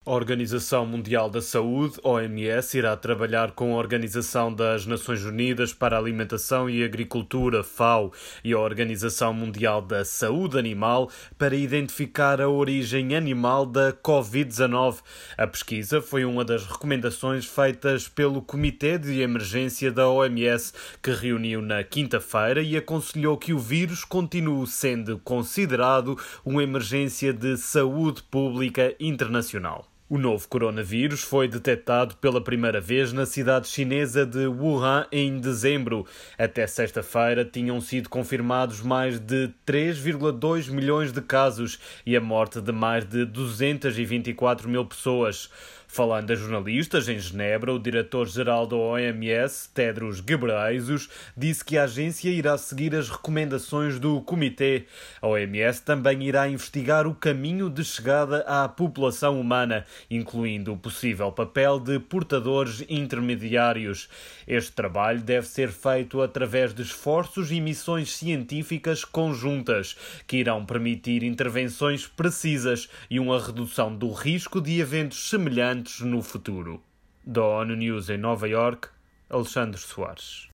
A Organização Mundial da Saúde, OMS, irá trabalhar com a Organização das Nações Unidas para a Alimentação e Agricultura, FAO, e a Organização Mundial da Saúde Animal para identificar a origem animal da Covid-19. A pesquisa foi uma das recomendações feitas pelo Comitê de Emergência da OMS, que reuniu na quinta-feira e aconselhou que o vírus continue sendo considerado uma emergência de saúde pública internacional. O novo coronavírus foi detectado pela primeira vez na cidade chinesa de Wuhan em dezembro. Até sexta-feira tinham sido confirmados mais de 3,2 milhões de casos e a morte de mais de 224 mil pessoas. Falando a jornalistas em Genebra, o diretor-geral da OMS, Tedros Ghebreyesus, disse que a agência irá seguir as recomendações do comitê. A OMS também irá investigar o caminho de chegada à população humana, incluindo o possível papel de portadores intermediários. Este trabalho deve ser feito através de esforços e missões científicas conjuntas, que irão permitir intervenções precisas e uma redução do risco de eventos semelhantes no futuro. Da ONU News em Nova Iorque, Alexandre Soares.